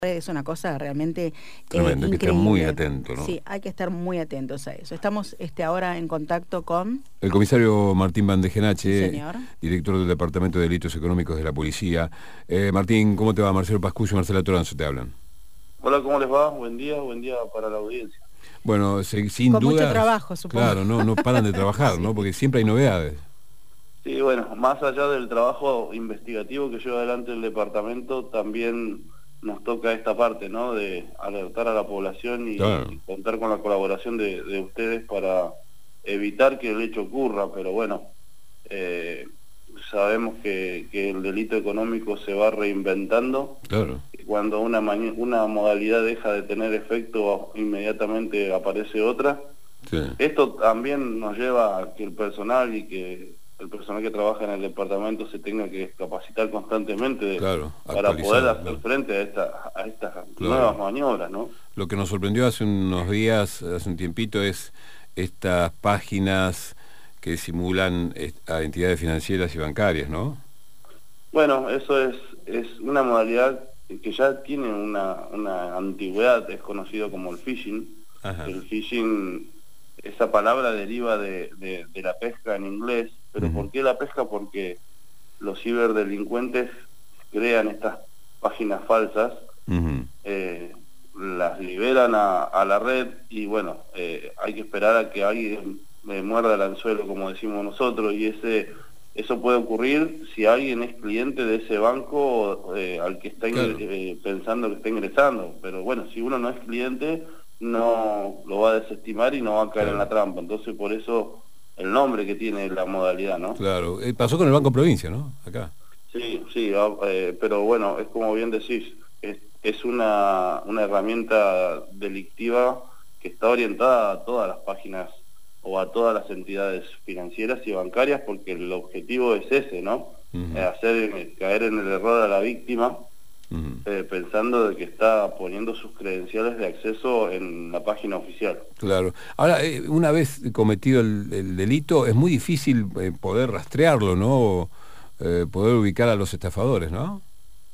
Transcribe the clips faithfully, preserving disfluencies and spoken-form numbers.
Es una cosa realmente tremendo, eh, hay que estar muy atento, ¿no? Sí, hay que estar muy atentos a eso. Estamos este, ahora en contacto con... El comisario Martín Sí, Bandegenache, señor. director del Departamento de Delitos Económicos de la Policía. Eh, Martín, ¿cómo te va? Marcelo Pascuccio y Marcela Toranzo te hablan. Hola, ¿cómo les va? Buen día, buen día para la audiencia. Bueno, se, sin Con dudas... mucho trabajo, supongo. Claro, no, no paran de trabajar, Sí. ¿no? Porque siempre hay novedades. Sí, bueno, más allá del trabajo investigativo que lleva adelante el departamento, también nos toca esta parte, ¿no? De alertar a la población y, Claro. y contar con la colaboración de, de ustedes para evitar que el hecho ocurra, pero bueno, eh, sabemos que, que el delito económico se va reinventando. Claro. Y cuando una, una modalidad deja de tener efecto, inmediatamente aparece otra. Sí. Esto también nos lleva a que el personal y que el personal que trabaja en el departamento se tenga que capacitar constantemente de, Claro, para poder hacer claro. frente a, esta, a estas Claro. nuevas maniobras, ¿no? Lo que nos sorprendió hace unos días, hace un tiempito, es estas páginas que simulan a entidades financieras y bancarias, ¿no? Bueno, eso es, es una modalidad que ya tiene una, una antigüedad, es conocido como el phishing. Ajá. El phishing, esa palabra deriva de, de, de la pesca en inglés, pero uh-huh. ¿Por qué la pesca? Porque los ciberdelincuentes crean estas páginas falsas, uh-huh. eh, las liberan a, a la red y bueno, eh, hay que esperar a que alguien me muerda el anzuelo, como decimos nosotros, y ese eso puede ocurrir si alguien es cliente de ese banco eh, al que está claro. eh, pensando que está ingresando, pero bueno, si uno no es cliente, no lo va a desestimar y no va a caer claro. en la trampa. Entonces, por eso el nombre que tiene la modalidad, ¿no? Claro, eh, pasó con el Banco Provincia, ¿no? Acá. Sí, sí, eh, pero bueno, es como bien decís, es, es una, una herramienta delictiva que está orientada a todas las páginas o a todas las entidades financieras y bancarias, porque el objetivo es ese, ¿no? Uh-huh. Eh, hacer eh, caer en el error a la víctima, uh-huh. eh, pensando de que está poniendo sus credenciales de acceso en la página oficial. Claro. Ahora, eh, una vez cometido el, el delito, es muy difícil eh, poder rastrearlo, ¿no? Eh, poder ubicar a los estafadores, ¿no?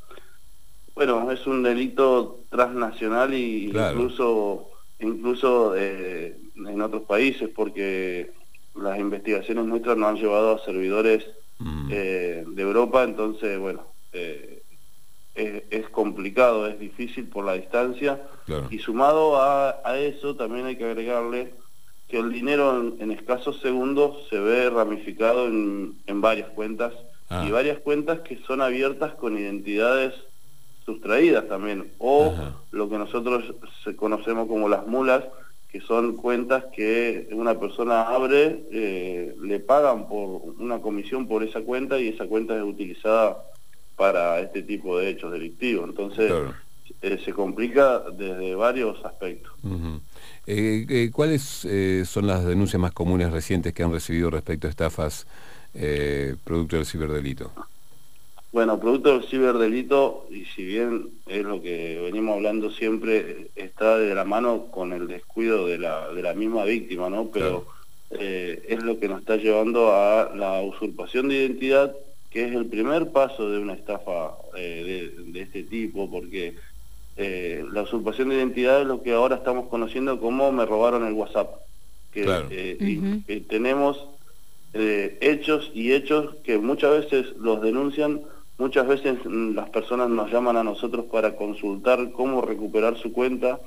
Bueno, es un delito transnacional y claro. incluso... incluso eh, en otros países, porque las investigaciones nuestras nos han llevado a servidores mm. eh, de Europa, entonces, bueno, eh, es, es complicado, es difícil por la distancia, claro. Y sumado a, a eso también hay que agregarle que el dinero en, en escasos segundos se ve ramificado en, en varias cuentas, ah. y varias cuentas que son abiertas con identidades sustraídas también, o Ajá. lo que nosotros conocemos como las mulas, que son cuentas que una persona abre, eh, le pagan por una comisión por esa cuenta y esa cuenta es utilizada para este tipo de hechos delictivos. Entonces, claro. eh, se complica desde varios aspectos. Uh-huh. eh, eh, ¿Cuáles eh, son las denuncias más comunes recientes que han recibido respecto a estafas eh, producto del ciberdelito? Bueno, producto del ciberdelito, y si bien es lo que venimos hablando siempre, está de la mano con el descuido de la, de la misma víctima, ¿no? Pero claro. eh, es lo que nos está llevando a la usurpación de identidad, que es el primer paso de una estafa eh, de, de este tipo, porque eh, la usurpación de identidad es lo que ahora estamos conociendo como me robaron el WhatsApp. Que, claro. eh, uh-huh. y, y tenemos eh, hechos y hechos que muchas veces los denuncian. Muchas veces las personas nos llaman a nosotros para consultar cómo recuperar su cuenta,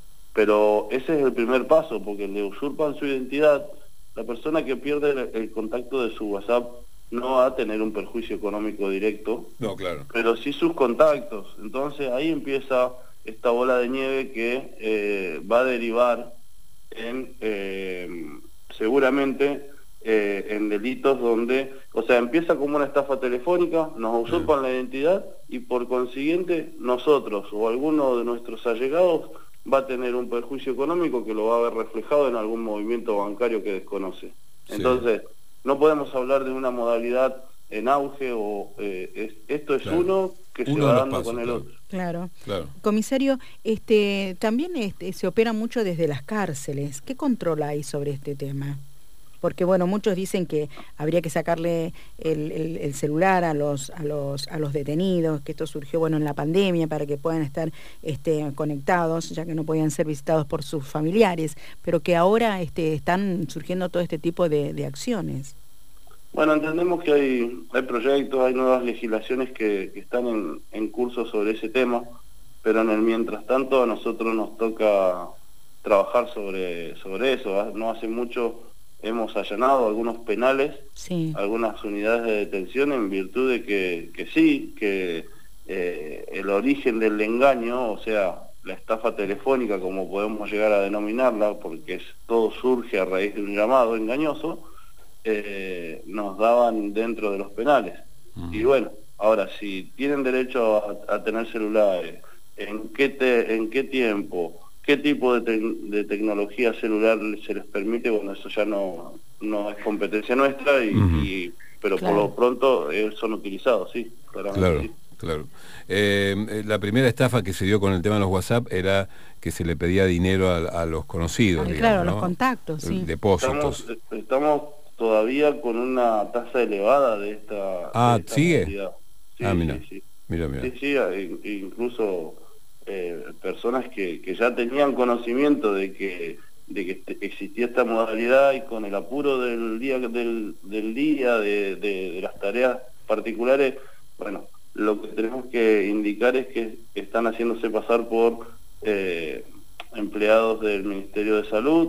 pero ese es el primer paso, porque le usurpan su identidad. La persona que pierde el, el contacto de su WhatsApp no va a tener un perjuicio económico directo, no, claro. pero sí sus contactos. Entonces ahí empieza esta bola de nieve que eh, va a derivar en, eh, seguramente, Eh, en delitos donde, o sea, empieza como una estafa telefónica, nos usurpan la identidad y por consiguiente nosotros o alguno de nuestros allegados va a tener un perjuicio económico que lo va a ver reflejado en algún movimiento bancario que desconoce. Entonces, sí. no podemos hablar de una modalidad en auge o eh, es, esto es claro. uno que uno se va dando pasos, con el claro. otro. Claro. claro. Comisario, este, también este, se opera mucho desde las cárceles. ¿Qué control hay sobre este tema? porque bueno, muchos dicen que habría que sacarle el, el, el celular a los, a, los, a los detenidos, que esto surgió bueno en la pandemia para que puedan estar este, conectados, ya que no podían ser visitados por sus familiares, pero que ahora este, están surgiendo todo este tipo de, de acciones. Bueno, entendemos que hay, hay proyectos, hay nuevas legislaciones que, que están en, en curso sobre ese tema, pero en el mientras tanto a nosotros nos toca trabajar sobre, sobre eso. No hace mucho hemos allanado algunos penales, sí. algunas unidades de detención en virtud de que, que sí, que eh, el origen del engaño, o sea, la estafa telefónica, como podemos llegar a denominarla, porque es, todo surge a raíz de un llamado engañoso, Eh, nos daban dentro de los penales. Uh-huh. Y bueno, ahora, si tienen derecho a, a tener celulares, ¿en qué, te, en qué tiempo, qué tipo de, te, de tecnología celular se les permite? Bueno, eso ya no, no es competencia nuestra, y, uh-huh. y, pero claro. por lo pronto eh, son utilizados, sí, claramente. Claro. Sí. Claro. Eh, la primera estafa que se dio con el tema de los WhatsApp era que se le pedía dinero a, a los conocidos. Ah, digamos, claro, ¿no? los contactos, sí. Depósitos. Estamos, estamos todavía con una tasa elevada de esta Ah, de esta ¿sigue? modalidad. Sí, ah, mira. Sí, sí. Mira, mira. Sí, sí, incluso eh, personas que, que ya tenían conocimiento de que de que existía esta modalidad, y con el apuro del día del, del día de, de, de las tareas particulares, bueno, lo que tenemos que indicar es que están haciéndose pasar por eh, empleados del Ministerio de Salud.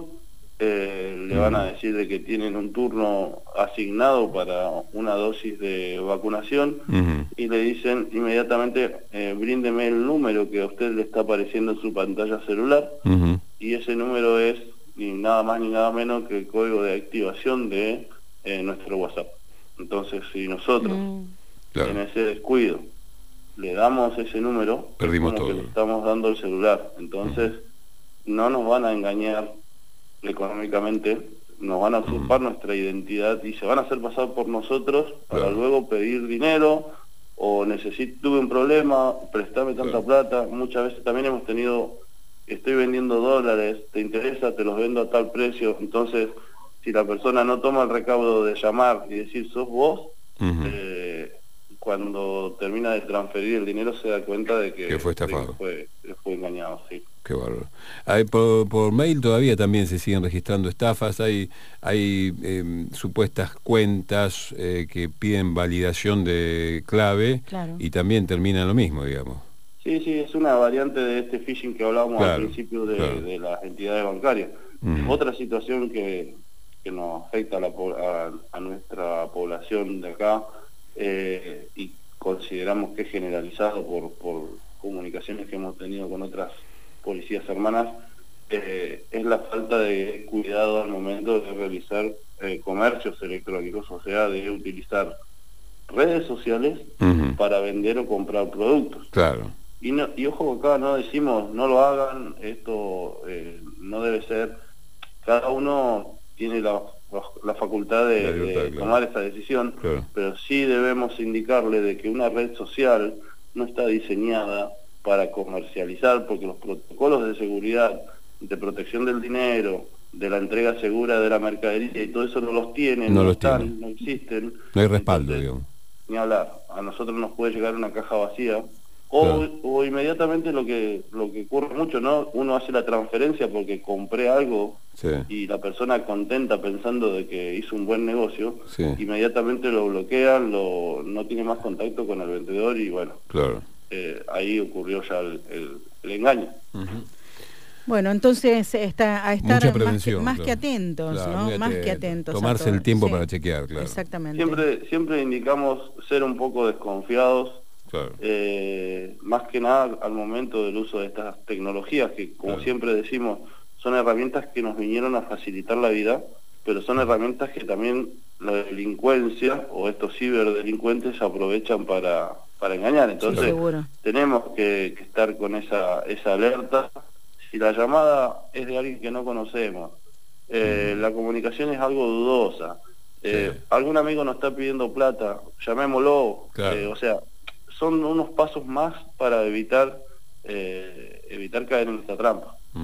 Eh, le van a decir de que tienen un turno asignado para una dosis de vacunación, uh-huh. y le dicen inmediatamente, eh, bríndeme el número que a usted le está apareciendo en su pantalla celular, uh-huh. y ese número es ni nada más ni nada menos que el código de activación de eh, nuestro WhatsApp. Entonces, si nosotros uh-huh. claro. en ese descuido le damos ese número, perdimos como todo. que le estamos dando el celular. Entonces, uh-huh. no nos van a engañar económicamente, nos van a usurpar uh-huh. nuestra identidad y se van a hacer pasar por nosotros para claro. luego pedir dinero, o necesito, tuve un problema, préstame tanta claro. plata. Muchas veces también hemos tenido, estoy vendiendo dólares, ¿te interesa? Te los vendo a tal precio. Entonces, si la persona no toma el recaudo de llamar y decir, sos vos, uh-huh. eh, cuando termina de transferir el dinero se da cuenta de que, que fue estafado, que fue, que fue engañado, sí. Qué bárbaro. Hay, por, por mail todavía también se siguen registrando estafas, hay, hay eh, supuestas cuentas eh, que piden validación de clave, claro. y también terminan lo mismo, digamos. Sí, sí, es una variante de este phishing que hablábamos claro, al principio de, claro. de las entidades bancarias. Uh-huh. Otra situación que, que nos afecta a, la, a, a nuestra población de acá, eh, y consideramos que es generalizado por, por comunicaciones que hemos tenido con otras policías hermanas, eh, es la falta de cuidado al momento de realizar eh, comercios electrónicos, o sea, de utilizar redes sociales uh-huh. para vender o comprar productos. Claro. Y, no, y ojo, acá no decimos, no lo hagan, esto eh, no debe ser, cada uno tiene la, la facultad de, libertad, de claro. tomar esta decisión, claro. pero sí debemos indicarle de que una red social no está diseñada para comercializar, porque los protocolos de seguridad, de protección del dinero, de la entrega segura de la mercadería y todo eso no los tienen, no, no los están, tienen. no existen. No hay respaldo, entonces, digamos. Ni hablar, a nosotros nos puede llegar una caja vacía, o, claro. o inmediatamente lo que lo que ocurre mucho, ¿no? Uno hace la transferencia porque compré algo, sí. y la persona contenta pensando de que hizo un buen negocio, sí. inmediatamente lo bloquean, lo, no tiene más contacto con el vendedor y bueno. Claro. Eh, ahí ocurrió ya el, el, el engaño. Uh-huh. Bueno, entonces está a estar más, que, más claro. que atentos, claro, ¿no? Atento. Más que atentos. Tomarse el tiempo sí. para chequear, claro. Exactamente. Siempre, siempre indicamos ser un poco desconfiados, claro. eh, más que nada al momento del uso de estas tecnologías, que como claro. siempre decimos, son herramientas que nos vinieron a facilitar la vida, pero son herramientas que también la delincuencia o estos ciberdelincuentes aprovechan para... para engañar. Entonces sí, tenemos que, que estar con esa, esa alerta. Si la llamada es de alguien que no conocemos, eh, mm. la comunicación es algo dudosa, eh, sí. algún amigo nos está pidiendo plata, llamémoslo, claro. eh, o sea, son unos pasos más para evitar eh, evitar caer en esta trampa. Uh-huh.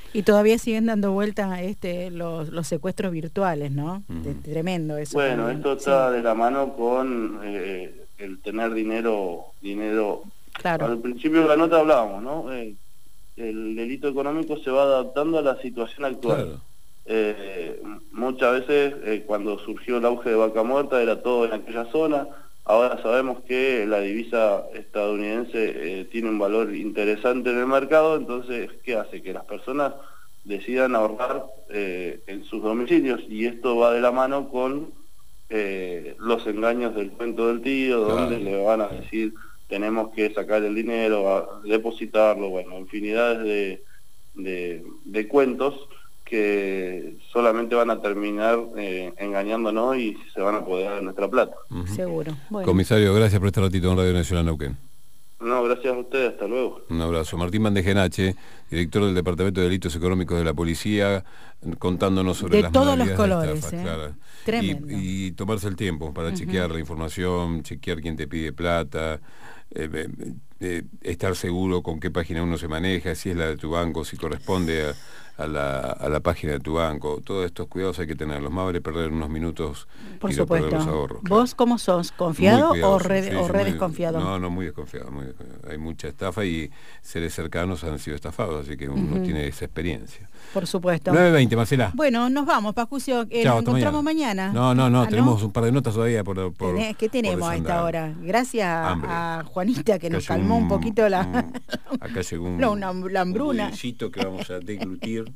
Y todavía siguen dando vuelta este, los, los secuestros virtuales, ¿no? Uh-huh. Tremendo eso. Bueno, también. esto está sí. de la mano con eh, el tener dinero, dinero. Claro. Al principio de la nota hablábamos, ¿no? Eh, el delito económico se va adaptando a la situación actual. Claro. Eh, muchas veces eh, cuando surgió el auge de Vaca Muerta era todo en aquella zona. Ahora sabemos que la divisa estadounidense eh, tiene un valor interesante en el mercado, entonces, ¿qué hace? Que las personas decidan ahorrar eh, en sus domicilios, y esto va de la mano con eh, los engaños del cuento del tío, claro. donde le van a decir, tenemos que sacar el dinero, a depositarlo, bueno, infinidades de, de, de cuentos que solamente van a terminar eh, engañándonos y se van a apoderar de nuestra plata. Uh-huh. Seguro. Bueno. Comisario, gracias por este ratito en Radio Nacional Neuquén. No, gracias a ustedes, hasta luego. Un abrazo. Martín Bandejenache, director del Departamento de Delitos Económicos de la Policía, contándonos sobre de las todos los modalidades colores, de estafa, ¿eh? claro. Tremendo. Y, y tomarse el tiempo para uh-huh. chequear la información, chequear quién te pide plata, eh, eh, eh, estar seguro con qué página uno se maneja, si es la de tu banco, si corresponde a A la, a la página de tu banco. Todos estos cuidados hay que tenerlos. Más vale perder unos minutos Por y supuesto. no perder los ahorros. ¿Vos claro. cómo sos? ¿Confiado o re, sí, o sí, re muy, desconfiado? No, no, muy desconfiado, muy desconfiado. Hay mucha estafa y seres cercanos han sido estafados, así que uno uh-huh. tiene esa experiencia. Por supuesto. nueve veinte, Marcela. Bueno, nos vamos, Pacucio. Eh, Chao, nos encontramos mañana. mañana. No, no, no, ¿Ah, tenemos no? un par de notas todavía por... por Tenés, ¿Qué tenemos a esta hora? Gracias Hambre. a Juanita que acá nos calmó un, un poquito la... Un, acá llegó un... no, una, la hambruna. Un que vamos a deglutir.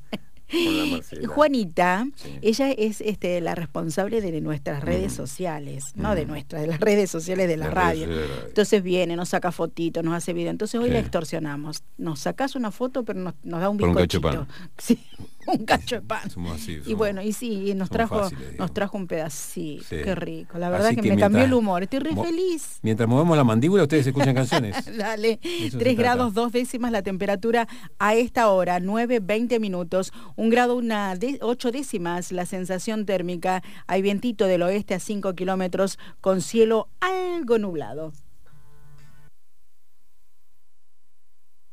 Juanita, sí. ella es este, la responsable de nuestras redes mm. sociales, no mm. de nuestras, de las redes sociales de la, la radio. De la radio. Entonces viene, nos saca fotitos, nos hace video. Entonces hoy sí. la extorsionamos. Nos sacás una foto, pero nos, nos da un bizcochito. Un cacho de pan. Sí, un cacho de pan. Somos así, somos, y bueno, y sí, y nos trajo, fáciles, nos trajo un pedacito. Sí. Qué rico. La verdad así que, que me mientras, cambió el humor. Estoy re feliz. Mientras movemos la mandíbula, ustedes escuchan canciones. Dale. Tres grados, dos décimas la temperatura a esta hora, nueve, veinte minutos. Un grado, una de, ocho décimas la sensación térmica. Hay vientito del oeste a cinco kilómetros con cielo algo nublado.